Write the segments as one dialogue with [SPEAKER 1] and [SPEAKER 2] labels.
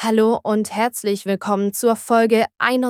[SPEAKER 1] Hallo und herzlich willkommen zur Folge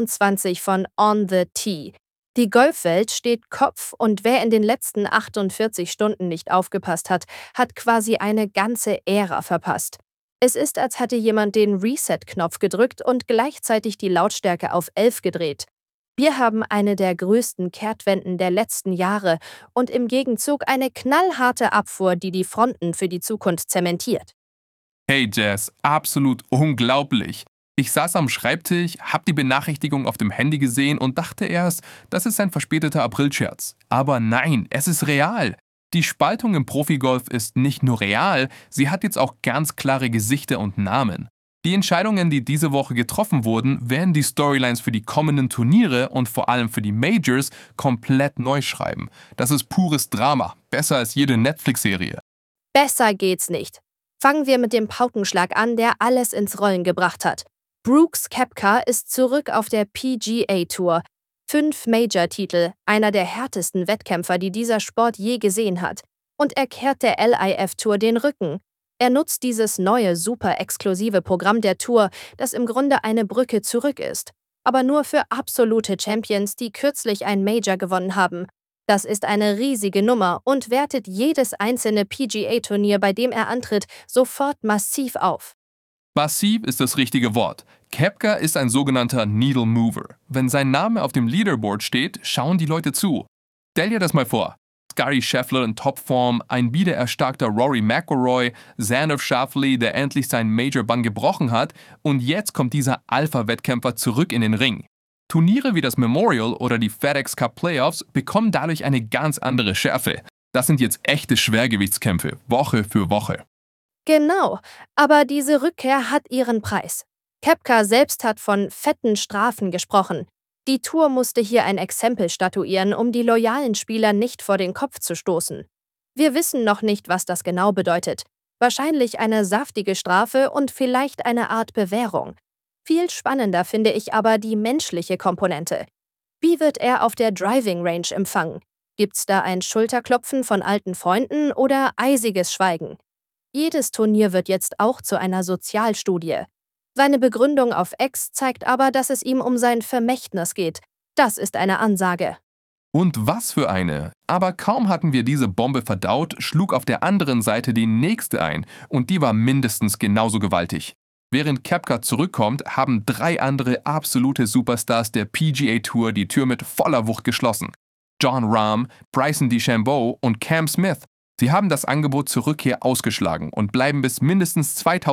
[SPEAKER 1] 21 von On the Tee. Die Golfwelt steht Kopf und wer in den letzten 48 Stunden nicht aufgepasst hat, hat quasi eine ganze Ära verpasst. Es ist, als hätte jemand den Reset-Knopf gedrückt und gleichzeitig die Lautstärke auf 11 gedreht. Wir haben eine der größten Kehrtwenden der letzten Jahre und im Gegenzug eine knallharte Abfuhr, die die Fronten für die Zukunft zementiert.
[SPEAKER 2] Hey Jess, absolut unglaublich. Ich saß am Schreibtisch, hab die Benachrichtigung auf dem Handy gesehen und dachte erst, das ist ein verspäteter Aprilscherz. Aber nein, es ist real. Die Spaltung im Profigolf ist nicht nur real, sie hat jetzt auch ganz klare Gesichter und Namen. Die Entscheidungen, die diese Woche getroffen wurden, werden die Storylines für die kommenden Turniere und vor allem für die Majors komplett neu schreiben. Das ist pures Drama, besser als jede Netflix-Serie.
[SPEAKER 1] Besser geht's nicht. Fangen wir mit dem Paukenschlag an, der alles ins Rollen gebracht hat. Brooks Koepka ist zurück auf der PGA Tour. 5 Major-Titel, einer der härtesten Wettkämpfer, die dieser Sport je gesehen hat. Und er kehrt der LIV Tour den Rücken. Er nutzt dieses neue, super exklusive Programm der Tour, das im Grunde eine Brücke zurück ist. Aber nur für absolute Champions, die kürzlich ein Major gewonnen haben. Das ist eine riesige Nummer und wertet jedes einzelne PGA-Turnier, bei dem er antritt, sofort massiv auf.
[SPEAKER 2] Massiv ist das richtige Wort. Koepka ist ein sogenannter Needle Mover. Wenn sein Name auf dem Leaderboard steht, schauen die Leute zu. Stell dir das mal vor. Scottie Scheffler in Topform, ein wiedererstarkter Rory McIlroy, Xander Schauffele, der endlich seinen Major-Bann gebrochen hat, und jetzt kommt dieser Alpha-Wettkämpfer zurück in den Ring. Turniere wie das Memorial oder die FedEx Cup Playoffs bekommen dadurch eine ganz andere Schärfe. Das sind jetzt echte Schwergewichtskämpfe, Woche für Woche.
[SPEAKER 1] Genau, aber diese Rückkehr hat ihren Preis. Koepka selbst hat von fetten Strafen gesprochen. Die Tour musste hier ein Exempel statuieren, um die loyalen Spieler nicht vor den Kopf zu stoßen. Wir wissen noch nicht, was das genau bedeutet. Wahrscheinlich eine saftige Strafe und vielleicht eine Art Bewährung. Viel spannender finde ich aber die menschliche Komponente. Wie wird er auf der Driving Range empfangen? Gibt's da ein Schulterklopfen von alten Freunden oder eisiges Schweigen? Jedes Turnier wird jetzt auch zu einer Sozialstudie. Seine Begründung auf X zeigt aber, dass es ihm um sein Vermächtnis geht. Das ist eine Ansage.
[SPEAKER 2] Und was für eine! Aber kaum hatten wir diese Bombe verdaut, schlug auf der anderen Seite die nächste ein und die war mindestens genauso gewaltig. Während Koepka zurückkommt, haben 3 andere absolute Superstars der PGA Tour die Tür mit voller Wucht geschlossen. Jon Rahm, Bryson DeChambeau und Cam Smith. Sie haben das Angebot zur Rückkehr ausgeschlagen und bleiben bis mindestens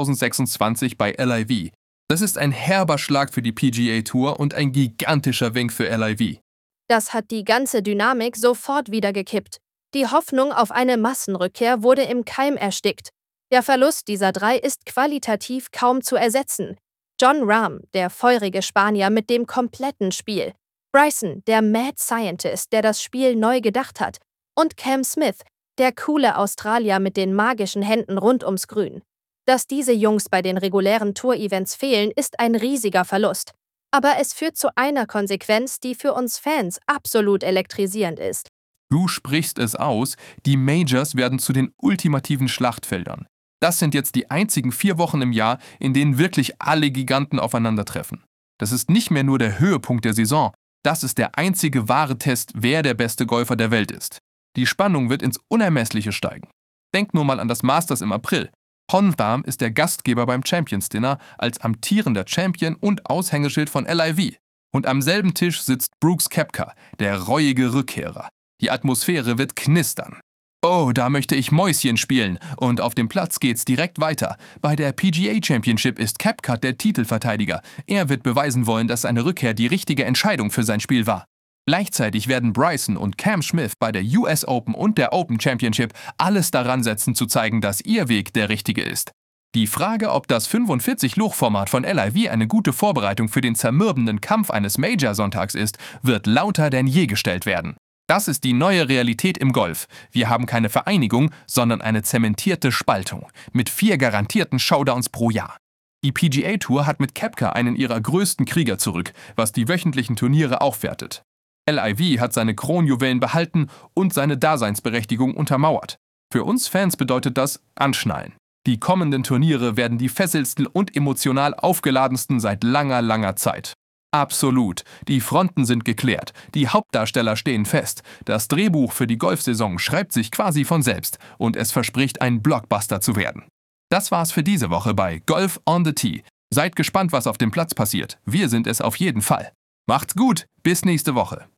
[SPEAKER 2] 2026 bei LIV. Das ist ein herber Schlag für die PGA Tour und ein gigantischer Wink für LIV.
[SPEAKER 1] Das hat die ganze Dynamik sofort wieder gekippt. Die Hoffnung auf eine Massenrückkehr wurde im Keim erstickt. Der Verlust dieser 3 ist qualitativ kaum zu ersetzen. Jon Rahm, der feurige Spanier mit dem kompletten Spiel. Bryson, der Mad Scientist, der das Spiel neu gedacht hat. Und Cam Smith, der coole Australier mit den magischen Händen rund ums Grün. Dass diese Jungs bei den regulären Tour-Events fehlen, ist ein riesiger Verlust. Aber es führt zu einer Konsequenz, die für uns Fans absolut elektrisierend ist.
[SPEAKER 2] Du sprichst es aus, die Majors werden zu den ultimativen Schlachtfeldern. Das sind jetzt die einzigen 4 Wochen im Jahr, in denen wirklich alle Giganten aufeinandertreffen. Das ist nicht mehr nur der Höhepunkt der Saison, das ist der einzige wahre Test, wer der beste Golfer der Welt ist. Die Spannung wird ins Unermessliche steigen. Denk nur mal an das Masters im April. Hontham ist der Gastgeber beim Champions Dinner als amtierender Champion und Aushängeschild von LIV. Und am selben Tisch sitzt Brooks Koepka, der reuige Rückkehrer. Die Atmosphäre wird knistern. Oh, da möchte ich Mäuschen spielen. Und auf dem Platz geht's direkt weiter. Bei der PGA Championship ist Koepka der Titelverteidiger. Er wird beweisen wollen, dass seine Rückkehr die richtige Entscheidung für sein Spiel war. Gleichzeitig werden Bryson und Cam Smith bei der US Open und der Open Championship alles daran setzen, zu zeigen, dass ihr Weg der richtige ist. Die Frage, ob das 45-Loch-Format von LIV eine gute Vorbereitung für den zermürbenden Kampf eines Major-Sonntags ist, wird lauter denn je gestellt werden. Das ist die neue Realität im Golf. Wir haben keine Vereinigung, sondern eine zementierte Spaltung mit 4 garantierten Showdowns pro Jahr. Die PGA Tour hat mit Koepka einen ihrer größten Krieger zurück, was die wöchentlichen Turniere aufwertet. LIV hat seine Kronjuwelen behalten und seine Daseinsberechtigung untermauert. Für uns Fans bedeutet das Anschnallen. Die kommenden Turniere werden die fesselsten und emotional aufgeladensten seit langer, langer Zeit. Absolut. Die Fronten sind geklärt, die Hauptdarsteller stehen fest, das Drehbuch für die Golfsaison schreibt sich quasi von selbst und es verspricht ein Blockbuster zu werden. Das war's für diese Woche bei Golf on the Tee. Seid gespannt, was auf dem Platz passiert. Wir sind es auf jeden Fall. Macht's gut, bis nächste Woche.